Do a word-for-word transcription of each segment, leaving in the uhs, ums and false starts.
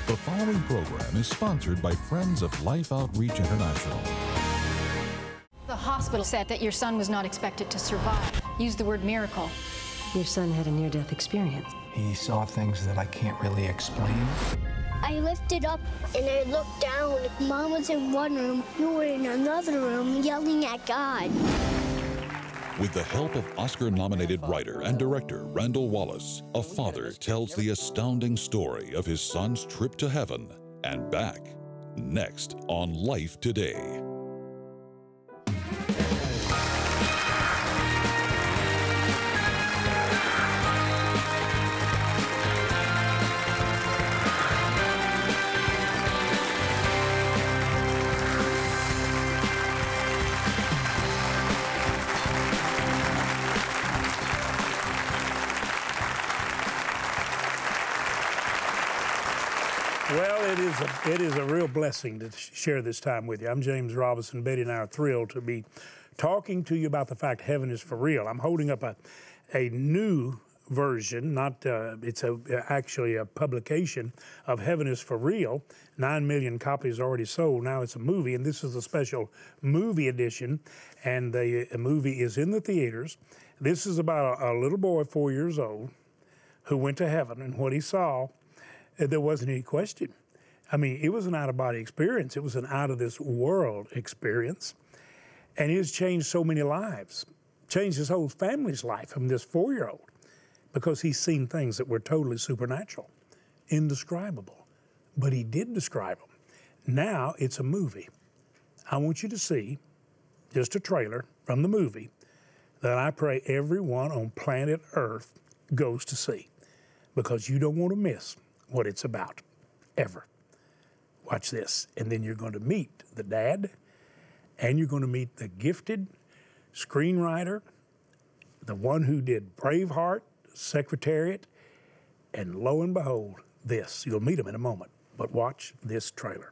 The following program is sponsored by Friends of Life Outreach International. The hospital said that your son was not expected to survive. Use the word miracle. Your son had a near-death experience. He saw things that I can't really explain. I lifted up and I looked down. Mom was in one room, you were in another room yelling at God. With the help of Oscar-nominated writer and director Randall Wallace, a father tells the astounding story of his son's trip to heaven and back. Next on Life Today. Well, it is a it is a real blessing to share this time with you. I'm James Robinson. Betty and I are thrilled to be talking to you about the fact heaven is for real. I'm holding up a a new version, not uh, it's a actually a publication of Heaven is for Real. Nine million copies already sold. Now it's a movie, and this is a special movie edition. And the movie is in the theaters. This is about a, a little boy, four years old, who went to heaven, and what he saw, there wasn't any question. I mean, it was an out-of-body experience. It was an out-of-this-world experience. And it has changed so many lives, changed his whole family's life from this four-year-old, because he's seen things that were totally supernatural, indescribable. But he did describe them. Now it's a movie. I want you to see just a trailer from the movie that I pray everyone on planet Earth goes to see, because you don't want to miss what it's about, ever. Watch this, and then you're going to meet the dad, and you're going to meet the gifted screenwriter, the one who did Braveheart, Secretariat, and lo and behold, this. You'll meet him in a moment, but watch this trailer.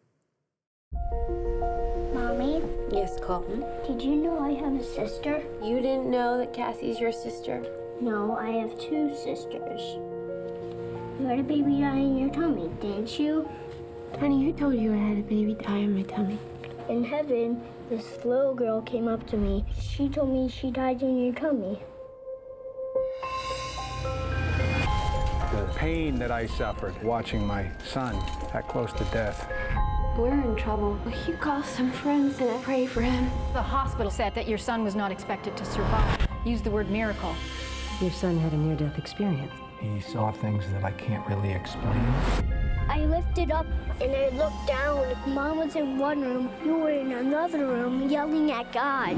Mommy? Yes, Colton? Did you know I have a sister? You didn't know that Cassie's your sister? No, I have two sisters. You had a baby die in your tummy, didn't you? Honey, who told you I had a baby die in my tummy? In heaven, this little girl came up to me. She told me she died in your tummy. The pain that I suffered watching my son that close to death. We're in trouble. Will you call some friends and pray for him? The hospital said that your son was not expected to survive. Use the word miracle. Your son had a near-death experience. He saw things that I can't really explain. I lifted up and I looked down. Mom was in one room, you were in another room yelling at God.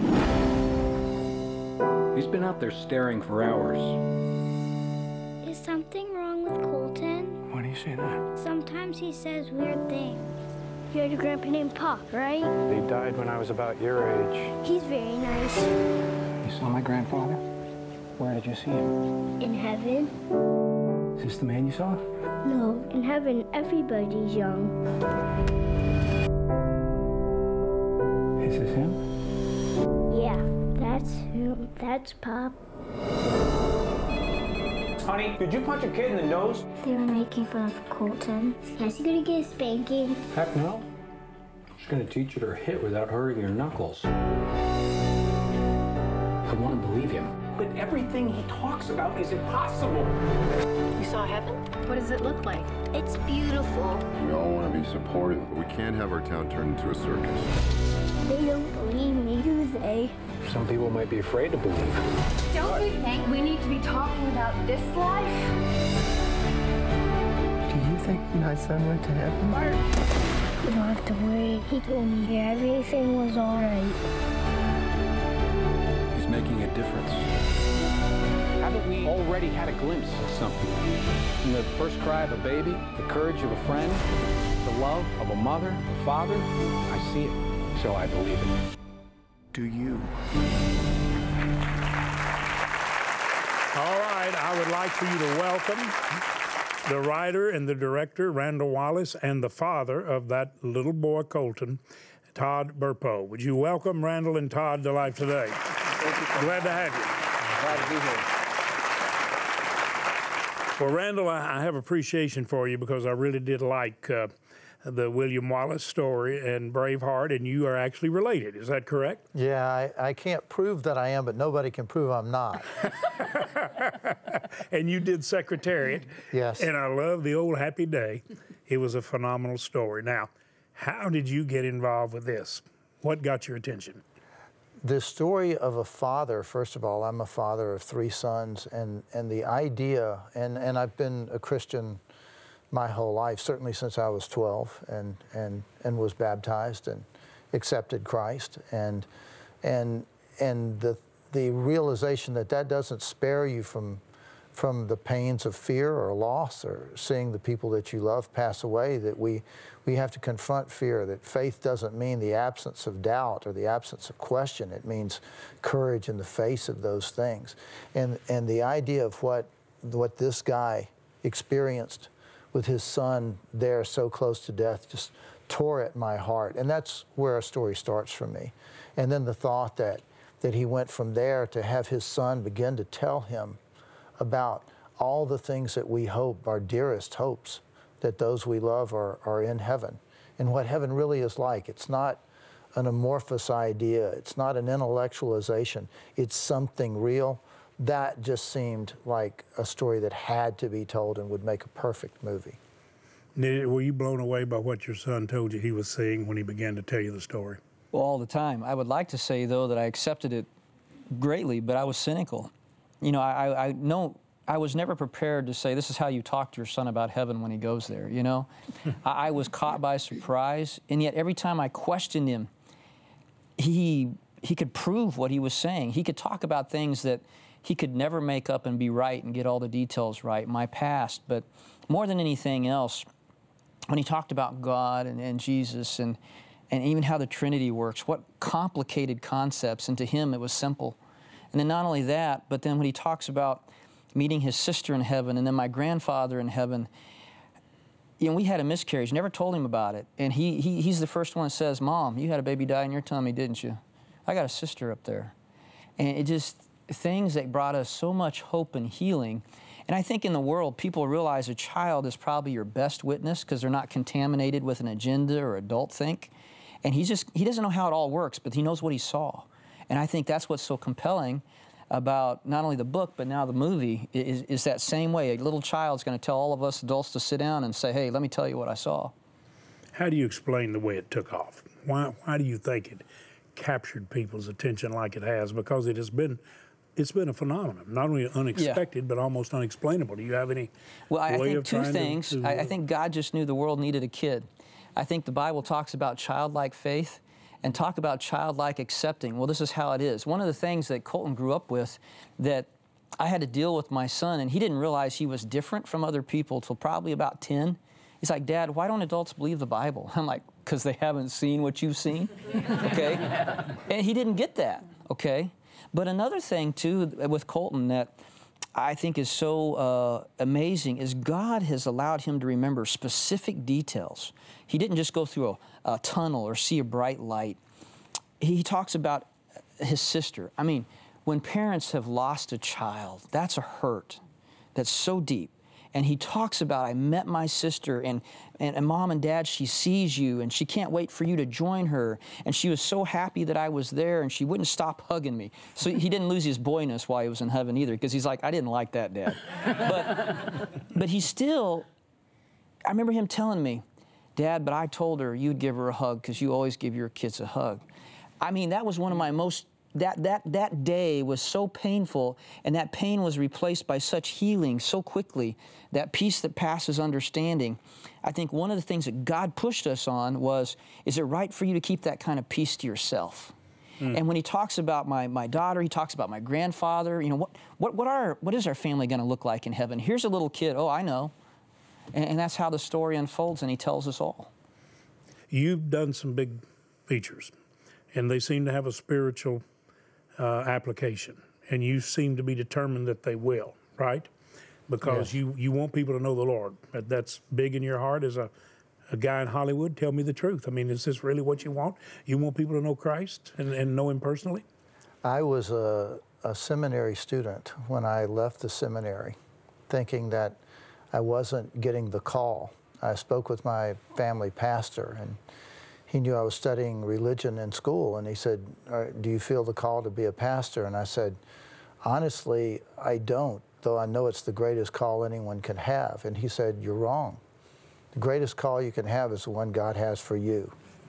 He's been out there staring for hours. Is something wrong with Colton? Why do you say that? Sometimes he says weird things. You had a grandpa named Pop, right? They died when I was about your age. He's very nice. You saw my grandfather? Where did you see him? In heaven? Is this the man you saw? No, in heaven everybody's young. Is this him? Yeah, that's him. That's Pop. Honey, did you punch a kid in the nose? They were making fun of Colton. Is he gonna get a spanking? Heck no. She's gonna teach you to hit without hurting your knuckles. I want to believe him. But everything he talks about is impossible. You saw heaven? What does it look like? It's beautiful. We all want to be supportive, but we can't have our town turned into a circus. They don't believe me, do they? Some people might be afraid to believe. Don't you think we need to be talking about this life? Do you think my son went to heaven? You don't have to worry. He told me everything was all right. He's making a difference. Haven't we already had a glimpse of something? In the first cry of a baby, the courage of a friend, the love of a mother, a father, I see it, so I believe it. Do you? All right, I would like for you to welcome the writer and the director, Randall Wallace, and the father of that little boy, Colton, Todd Burpo. Would you welcome Randall and Todd to Life Today? Thank you. Glad to have you. Glad to be here. Well, Randall, I, I have appreciation for you because I really did like uh, the William Wallace story and Braveheart, and you are actually related. Is that correct? Yeah, I, I can't prove that I am, but nobody can prove I'm not. And you did Secretariat. Yes. And I love The Old Happy Day. It was a phenomenal story. Now, how did you get involved with this? What got your attention? The story of a father, first of all, I'm a father of three sons, and, and the idea, and, and I've been a Christian my whole life, certainly since I was twelve, and, and, and was baptized and accepted Christ. And, and, and the, the realization that that doesn't spare you from, from the pains of fear or loss or seeing the people that you love pass away, that we, we have to confront fear, that faith doesn't mean the absence of doubt or the absence of question. It means courage in the face of those things. And, and the idea of what, what this guy experienced with his son there so close to death just tore at my heart. And that's where our story starts for me. And then the thought that, that he went from there to have his son begin to tell him about all the things that we hope, our dearest hopes, that those we love are, are in heaven, and what heaven really is like. It's not an amorphous idea. It's not an intellectualization. It's something real. That just seemed like a story that had to be told and would make a perfect movie. Were you blown away by what your son told you he was seeing when he began to tell you the story? Well, all the time. I would like to say, though, that I accepted it greatly, but I was cynical. You know, I, I know I was never prepared to say, this is how you talk to your son about heaven when he goes there, you know? I, I was caught by surprise, and yet every time I questioned him, he, he could prove what he was saying. He could talk about things that he could never make up and be right and get all the details right, my past. But more than anything else, when he talked about God and, and Jesus and, and even how the Trinity works, what complicated concepts, and to him it was simple. And then not only that, but then when he talks about meeting his sister in heaven and then my grandfather in heaven, you know, we had a miscarriage, never told him about it. And he, he he's the first one that says, Mom, you had a baby die in your tummy, didn't you? I got a sister up there. And it just, things that brought us so much hope and healing. And I think in the world, people realize a child is probably your best witness because they're not contaminated with an agenda or adult think. And he just, he doesn't know how it all works, but he knows what he saw. And I think that's what's so compelling about not only the book, but now the movie, is, is that same way. A little child's going to tell all of us adults to sit down and say, hey, let me tell you what I saw. How do you explain the way it took off? Why, why do you think it captured people's attention like it has? Because it has been, it's been a phenomenon, not only unexpected, yeah. but almost unexplainable. Do you have any well, I, way I think of two trying things. To, to, I, I think God just knew the world needed a kid. I think the Bible talks about childlike faith and talk about childlike accepting. Well, this is how it is. One of the things that Colton grew up with that I had to deal with my son, and he didn't realize he was different from other people till probably about ten. He's like, Dad, why don't adults believe the Bible? I'm like, because they haven't seen what you've seen, okay? And he didn't get that, okay? But another thing, too, with Colton that I think is so uh, amazing is God has allowed him to remember specific details. He didn't just go through a, a tunnel or see a bright light. He talks about his sister. I mean, when parents have lost a child, that's a hurt that's so deep. And he talks about, I met my sister, and, and, and Mom and Dad, she sees you, and she can't wait for you to join her. And she was so happy that I was there, and she wouldn't stop hugging me. So he didn't lose his boyness while he was in heaven either, because he's like, I didn't like that, Dad. But, but he still, I remember him telling me, Dad, but I told her you'd give her a hug because you always give your kids a hug. I mean, that was one of my most, that, that, that day was so painful, and that pain was replaced by such healing so quickly, that peace that passes understanding. I think one of the things that God pushed us on was, is it right for you to keep that kind of peace to yourself? Mm. And when he talks about my, my daughter, he talks about my grandfather, you know, what, what, what, are, what is our family going to look like in heaven? Here's a little kid, oh, I know. And, and that's how the story unfolds, and he tells us all. You've done some big features, and they seem to have a spiritual uh, application, and you seem to be determined that they will, right? Because yes. you, you want people to know the Lord. That's big in your heart as a, a guy in Hollywood. Tell me the truth. I mean, is this really what you want? You want people to know Christ and, and know him personally? I was a, a seminary student when I left the seminary, thinking that I wasn't getting the call. I spoke with my family pastor, and he knew I was studying religion in school, and he said, do you feel the call to be a pastor? And I said, honestly, I don't, though I know it's the greatest call anyone can have. And he said, you're wrong. The greatest call you can have is the one God has for you.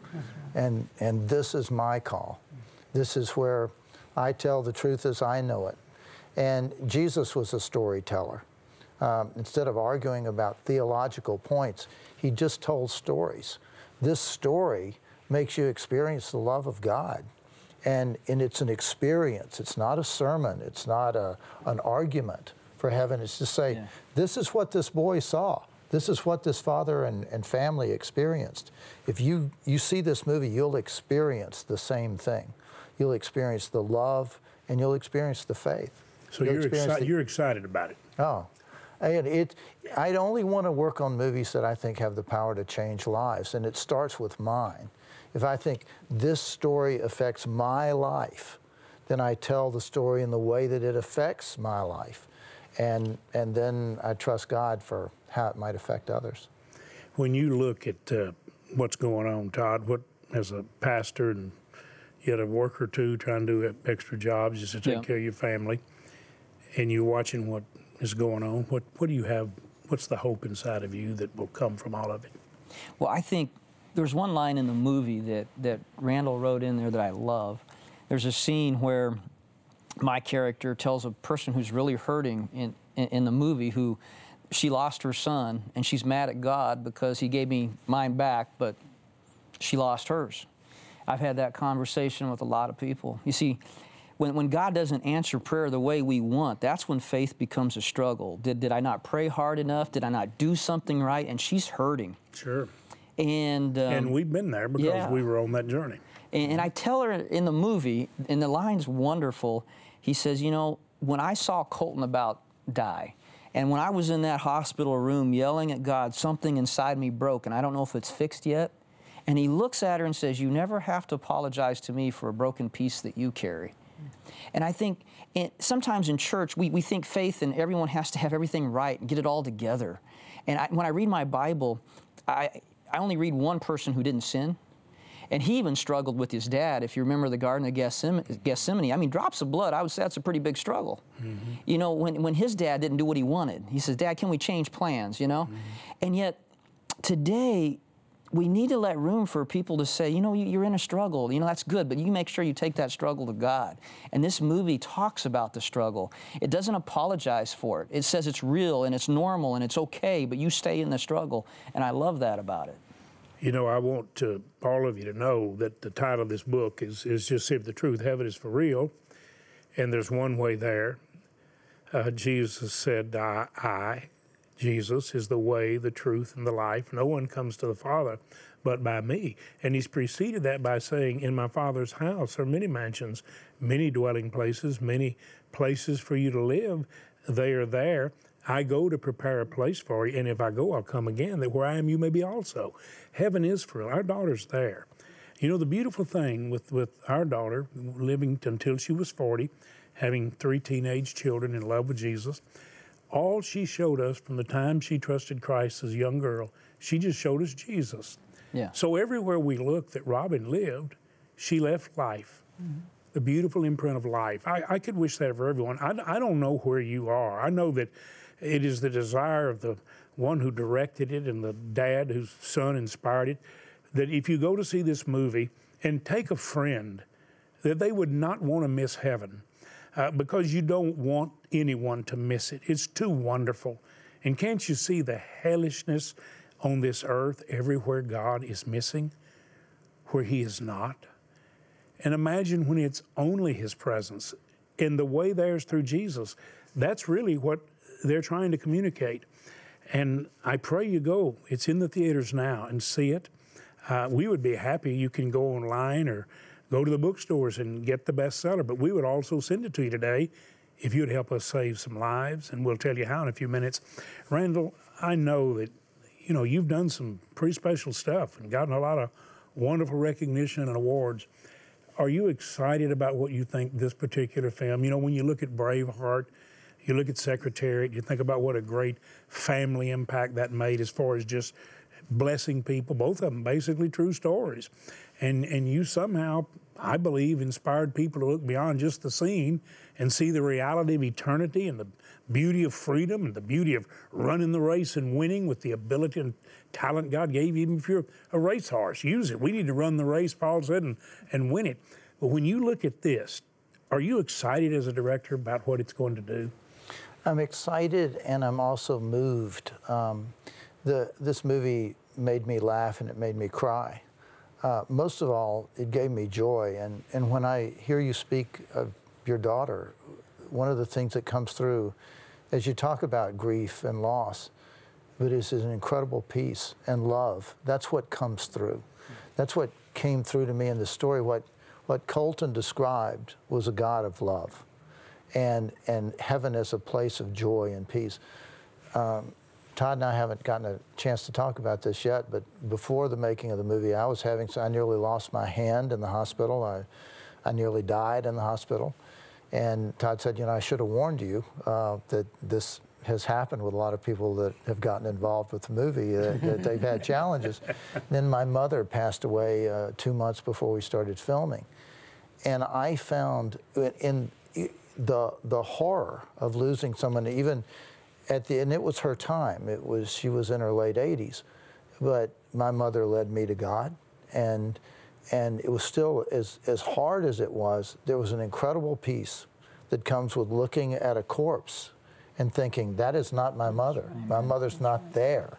And, and this is my call. This is where I tell the truth as I know it. And Jesus was a storyteller. Um, instead of arguing about theological points, he just told stories. This story makes you experience the love of God. And, and it's an experience. It's not a sermon. It's not a, an argument for heaven. It's to say, yeah. This is what this boy saw. This is what this father and, and family experienced. If you, you see this movie, you'll experience the same thing. You'll experience the love, and you'll experience the faith. So you'll you're, exci the, you're excited about it. Oh. And it, I only want to work on movies that I think have the power to change lives, and it starts with mine. If I think this story affects my life, then I tell the story in the way that it affects my life. And, and then I trust God for how it might affect others. When you look at uh, what's going on, Todd, what, as a pastor, and you had a work or two trying to do extra jobs just to take yeah. care of your family, and you're watching what is going on, what, what do you have, what's the hope inside of you that will come from all of it? Well, I think there's one line in the movie that, that Randall wrote in there that I love. There's a scene where my character tells a person who's really hurting in, in, in the movie, who she lost her son, and she's mad at God because he gave me mine back, but she lost hers. I've had that conversation with a lot of people. You see, when, when God doesn't answer prayer the way we want, that's when faith becomes a struggle. Did, did I not pray hard enough? Did I not do something right? And she's hurting. Sure. And, um, and we've been there because yeah. we were on that journey. And, and I tell her in the movie, and the line's wonderful, he says, you know, when I saw Colton about die, and when I was in that hospital room yelling at God, something inside me broke, and I don't know if it's fixed yet. And he looks at her and says, you never have to apologize to me for a broken piece that you carry. And I think it, sometimes in church, we, we think faith and everyone has to have everything right and get it all together. And I, when I read my Bible, I, I only read one person who didn't sin. And he even struggled with his dad. If you remember the Garden of Gethsemane, I mean, drops of blood, I would say that's a pretty big struggle. Mm-hmm. You know, when, when his dad didn't do what he wanted, he says, Dad, can we change plans, you know? Mm-hmm. And yet, today, we need to let room for people to say, you know, you're in a struggle. You know, that's good, but you make sure you take that struggle to God. And this movie talks about the struggle. It doesn't apologize for it. It says it's real and it's normal and it's okay, but you stay in the struggle. And I love that about it. You know, I want to, all of you to know that the title of this book is, is just simply The Truth. Heaven is for real, and there's one way there. Uh, Jesus said, I, I, Jesus, is the way, the truth, and the life. No one comes to the Father but by me. And he's preceded that by saying, in my Father's house are many mansions, many dwelling places, many places for you to live. They are there. I go to prepare a place for you, and if I go, I'll come again, that where I am, you may be also. Heaven is for real. Our daughter's there. You know, the beautiful thing with, with our daughter, living until she was forty, having three teenage children in love with Jesus, all she showed us from the time she trusted Christ as a young girl, she just showed us Jesus. Yeah. So everywhere we looked that Robin lived, she left life. Mm-hmm. The beautiful imprint of life. I, I could wish that for everyone. I, I don't know where you are. I know that it is the desire of the one who directed it and the dad whose son inspired it, that if you go to see this movie and take a friend, that they would not want to miss heaven uh, because you don't want anyone to miss it. It's too wonderful. And can't you see the hellishness on this earth everywhere God is missing, where he is not? And imagine when it's only his presence. And the way there is through Jesus. That's really what they're trying to communicate. And I pray you go. It's in the theaters now, and see it. Uh, we would be happy. You can go online or go to the bookstores and get the bestseller, but we would also send it to you today if you'd help us save some lives, and we'll tell you how in a few minutes. Randall, I know that, you know, you've done some pretty special stuff and gotten a lot of wonderful recognition and awards. Are you excited about what you think this particular film, you know, when you look at Braveheart, You look at Secretariat, you think about what a great family impact that made as far as just blessing people, both of them basically true stories. And, and you somehow, I believe, inspired people to look beyond just the scene and see the reality of eternity and the beauty of freedom and the beauty of running the race and winning with the ability and talent God gave you. Even if you're a racehorse, use it. We need to run the race, Paul said, and, and win it. But when you look at this, are you excited as a director about what it's going to do? I'm excited, and I'm also moved. Um, the, this movie made me laugh and it made me cry. Uh, most of all, it gave me joy. And, and when I hear you speak of your daughter, one of the things that comes through as you talk about grief and loss, but it is an incredible peace and love. That's what comes through. That's what came through to me in the story. What, what Colton described was a God of love. And, and heaven as a place of joy and peace. Um, Todd and I haven't gotten a chance to talk about this yet, but before the making of the movie, I was having, I nearly lost my hand in the hospital. I, I nearly died in the hospital. And Todd said, you know, I should have warned you uh, that this has happened with a lot of people that have gotten involved with the movie, uh, that they've had challenges. Then my mother passed away uh, two months before we started filming. And I found in, in the the horror of losing someone, even at the, and it was her time. It was, she was in her late eighties, but my mother led me to God, and and it was still, as as hard as it was, there was an incredible peace that comes with looking at a corpse and thinking, that is not my mother. My mother's not there.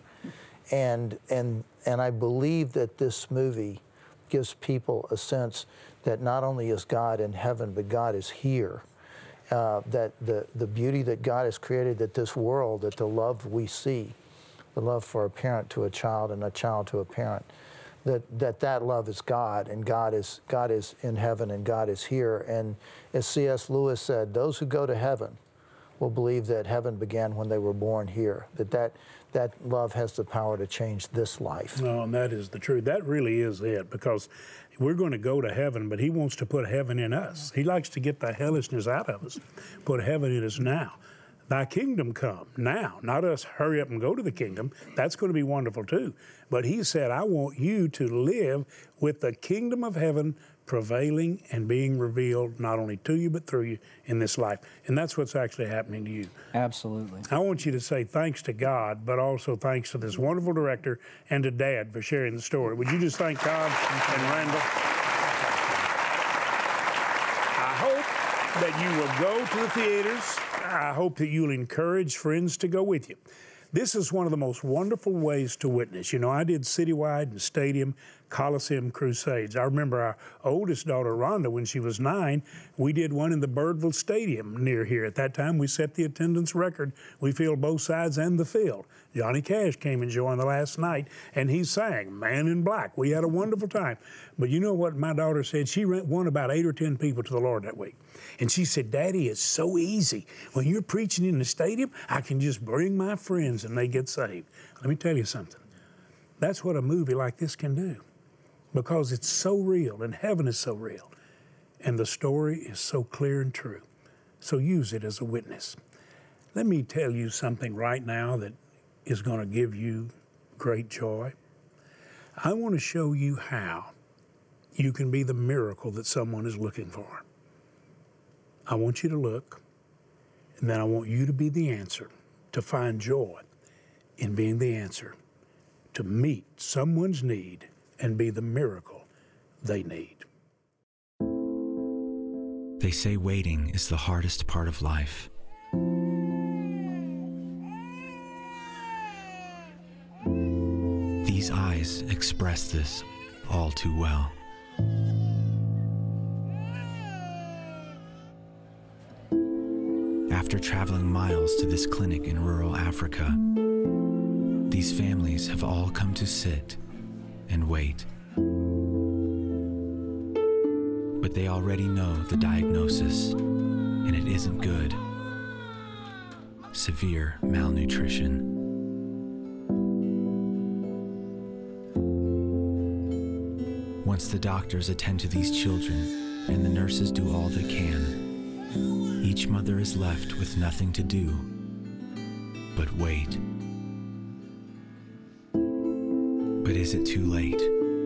And and and I believe that this movie gives people a sense that not only is God in heaven, but God is here. Uh, that the, the beauty that God has created, that this world, that the love we see, the love for a parent to a child and a child to a parent, that that, that love is God, and God is, God is in heaven and God is here. And as C S Lewis said, those who go to heaven will believe that heaven began when they were born here, that that, that love has the power to change this life. No, and that is the truth. That really is it, because we're going to go to heaven, but he wants to put heaven in us. He likes to get the hellishness out of us, put heaven in us now. Thy kingdom come now, not us hurry up and go to the kingdom. That's going to be wonderful too. But he said, I want you to live with the kingdom of heaven prevailing and being revealed not only to you but through you in this life. And that's what's actually happening to you. Absolutely. I want you to say thanks to God, but also thanks to this wonderful director and to Dad for sharing the story. Would you just thank God and Randall? I hope that you will go to the theaters. I hope that you'll encourage friends to go with you. This is one of the most wonderful ways to witness. You know, I did citywide and stadium, Coliseum crusades. I remember our oldest daughter, Rhonda, when she was nine, we did one in the Birdville Stadium near here. At that time, we set the attendance record. We filled both sides and the field. Johnny Cash came and joined the last night, and he sang Man in Black. We had a wonderful time. But you know what my daughter said? She won about eight or ten people to the Lord that week. And she said, Daddy, it's so easy. When you're preaching in the stadium, I can just bring my friends and they get saved. Let me tell you something. That's what a movie like this can do, because it's so real and heaven is so real and the story is so clear and true. So use it as a witness. Let me tell you something right now that is going to give you great joy. I want to show you how you can be the miracle that someone is looking for. I want you to look, and then I want you to be the answer, to find joy in being the answer, to meet someone's need and be the miracle they need. They say waiting is the hardest part of life. These eyes express this all too well. After traveling miles to this clinic in rural Africa, these families have all come to sit and wait. But they already know the diagnosis, and it isn't good. Severe malnutrition. Once the doctors attend to these children and the nurses do all they can, each mother is left with nothing to do but wait. But is it too late?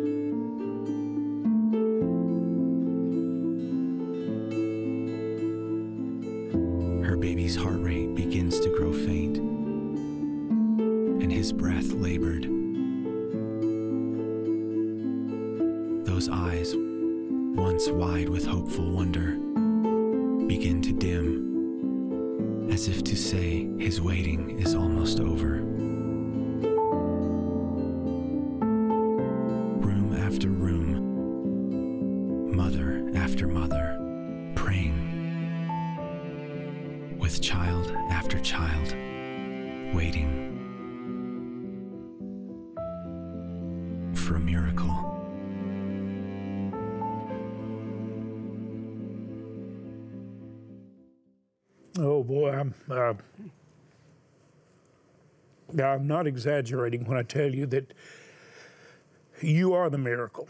Her baby's heart rate begins to grow faint, and his breath labored. Those eyes, once wide with hopeful wonder, begin to dim, as if to say his waiting is almost over. Room after room, mother after mother, praying, with child after child, waiting for a miracle. Oh boy, I'm, uh, I'm not exaggerating when I tell you that you are the miracle.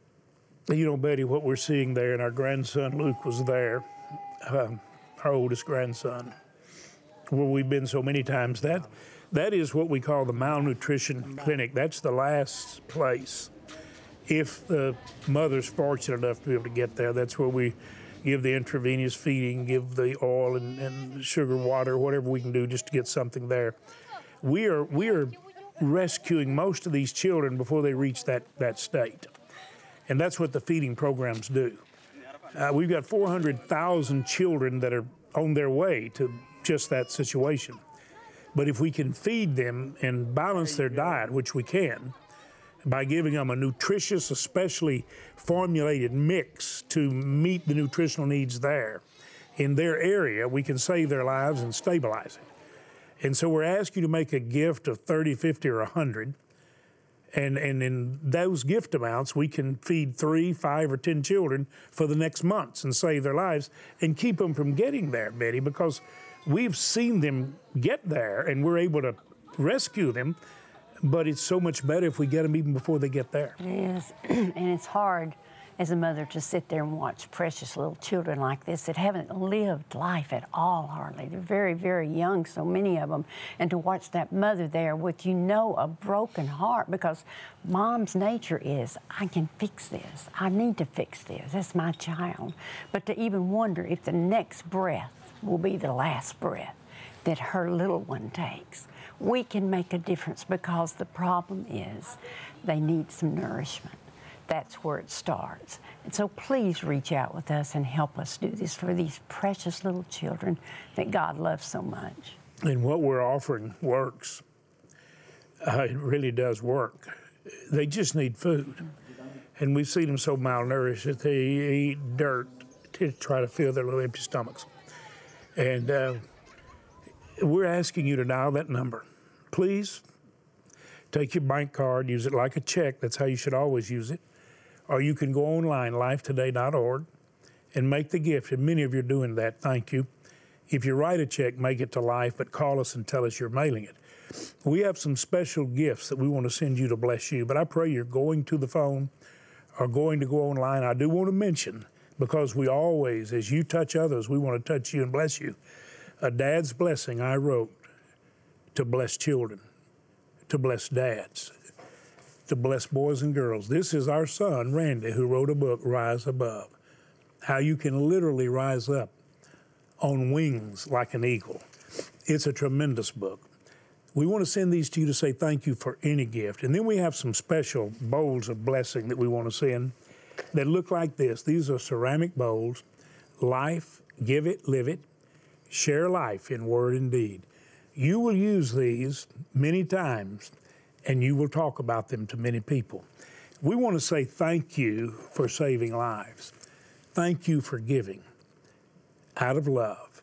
You know, Betty, what we're seeing there, and our grandson Luke was there, um, our oldest grandson, where we've been so many times. That, that is what we call the malnutrition clinic. That's the last place. If the mother's fortunate enough to be able to get there, that's where we give the intravenous feeding, give the oil and, and sugar water, whatever we can do just to get something there. We are, we are rescuing most of these children before they reach that, that state. And that's what the feeding programs do. Uh, we've got four hundred thousand children that are on their way to just that situation. But if we can feed them and balance their diet, which we can, by giving them a nutritious, especially formulated mix to meet the nutritional needs there in their area, we can save their lives and stabilize it. And so we're asking you to make a gift of thirty, fifty, or one hundred. And, and in those gift amounts, we can feed three, five, or ten children for the next months and save their lives and keep them from getting there, Betty, because we've seen them get there and we're able to rescue them. But it's so much better if we get them even before they get there. It is, and it's hard as a mother to sit there and watch precious little children like this that haven't lived life at all, hardly. They're very, very young, so many of them. And to watch that mother there with, you know, a broken heart, because mom's nature is, I can fix this. I need to fix this. That's my child. But to even wonder if the next breath will be the last breath that her little one takes. We can make a difference, because the problem is they need some nourishment. That's where it starts. And so please reach out with us and help us do this for these precious little children that God loves so much. And what we're offering works. Uh, it really does work. They just need food. And we've seen them so malnourished that they eat dirt to try to fill their little empty stomachs. And uh, we're asking you to dial that number. Please take your bank card, use it like a check. That's how you should always use it. Or you can go online, life today dot org, and make the gift. And many of you are doing that. Thank you. If you write a check, make it to Life, but call us and tell us you're mailing it. We have some special gifts that we want to send you to bless you. But I pray you're going to the phone or going to go online. I do want to mention, because we always, as you touch others, we want to touch you and bless you. A dad's blessing I wrote to bless children, to bless dads, to bless boys and girls. This is our son, Randy, who wrote a book, Rise Above, how you can literally rise up on wings like an eagle. It's a tremendous book. We want to send these to you to say thank you for any gift. And then we have some special bowls of blessing that we want to send that look like this. These are ceramic bowls. Life, give it, live it, share life in word and deed. You will use these many times, and you will talk about them to many people. We want to say thank you for saving lives. Thank you for giving out of love.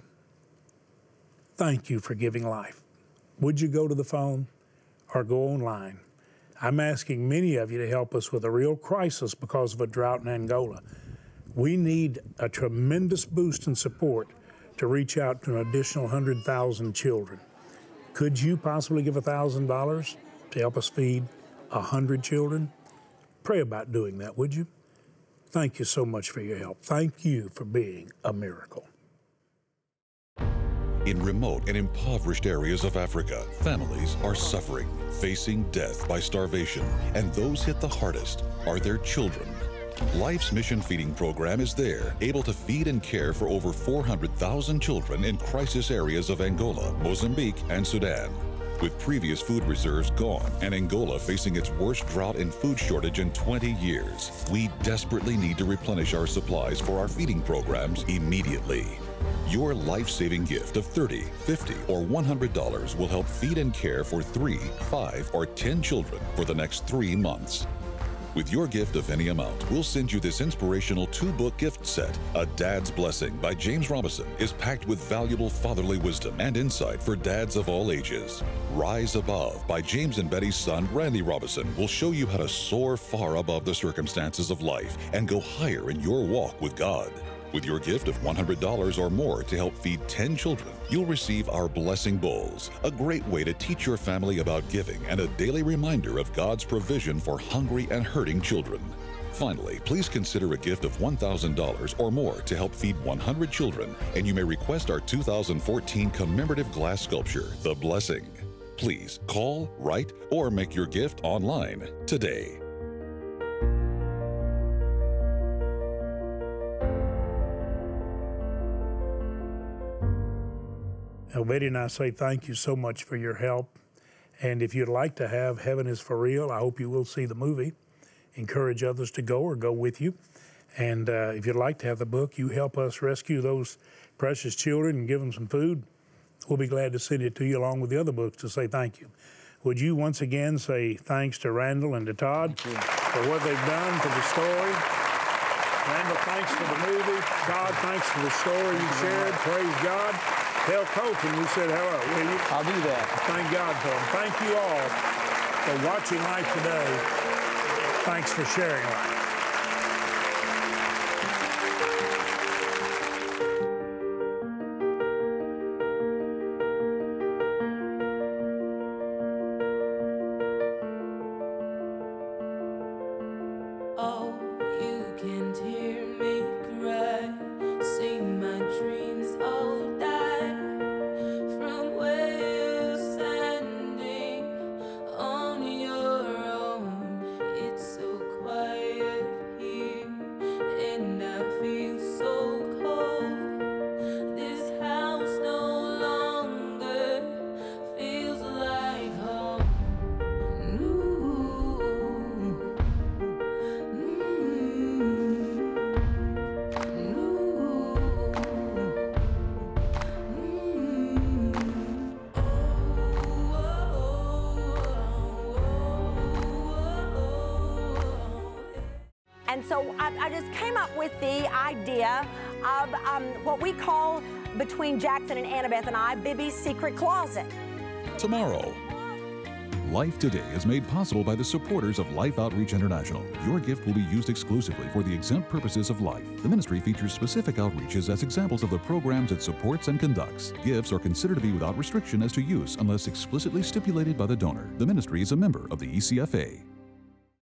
Thank you for giving life. Would you go to the phone or go online? I'm asking many of you to help us with a real crisis because of a drought in Angola. We need a tremendous boost in support to reach out to an additional one hundred thousand children. Could you possibly give one thousand dollars to help us feed one hundred children? Pray about doing that, would you? Thank you so much for your help. Thank you for being a miracle. In remote and impoverished areas of Africa, families are suffering, facing death by starvation, and those hit the hardest are their children. Life's Mission Feeding Program is there, able to feed and care for over four hundred thousand children in crisis areas of Angola, Mozambique, and Sudan. With previous food reserves gone and Angola facing its worst drought and food shortage in twenty years, we desperately need to replenish our supplies for our feeding programs immediately. Your life-saving gift of thirty dollars, fifty dollars, or one hundred dollars will help feed and care for three, five, or ten children for the next three months. With your gift of any amount, we'll send you this inspirational two-book gift set. A Dad's Blessing by James Robison is packed with valuable fatherly wisdom and insight for dads of all ages. Rise Above by James and Betty's son, Randy Robison, will show you how to soar far above the circumstances of life and go higher in your walk with God. With your gift of one hundred dollars or more to help feed ten children, you'll receive our Blessing Bowls, a great way to teach your family about giving and a daily reminder of God's provision for hungry and hurting children. Finally, please consider a gift of one thousand dollars or more to help feed one hundred children, and you may request our two thousand fourteen commemorative glass sculpture, The Blessing. Please call, write, or make your gift online today. Now, Betty and I say thank you so much for your help. And if you'd like to have Heaven is for Real, I hope you will see the movie. Encourage others to go or go with you. And uh, if you'd like to have the book, you help us rescue those precious children and give them some food. We'll be glad to send it to you along with the other books to say thank you. Would you once again say thanks to Randall and to Todd for what they've done for the story? Randall, thanks for the movie. Todd, thanks for the story you shared. Praise God. Tell Coach and we said hello, will you? I'll do that. Thank God for him. Thank you all for watching Life Today. Thanks for sharing life. And so I, I just came up with the idea of um, what we call, between Jackson and Annabeth and I, Bibby's Secret Closet. Tomorrow. Life Today is made possible by the supporters of Life Outreach International. Your gift will be used exclusively for the exempt purposes of life. The ministry features specific outreaches as examples of the programs it supports and conducts. Gifts are considered to be without restriction as to use unless explicitly stipulated by the donor. The ministry is a member of the E C F A.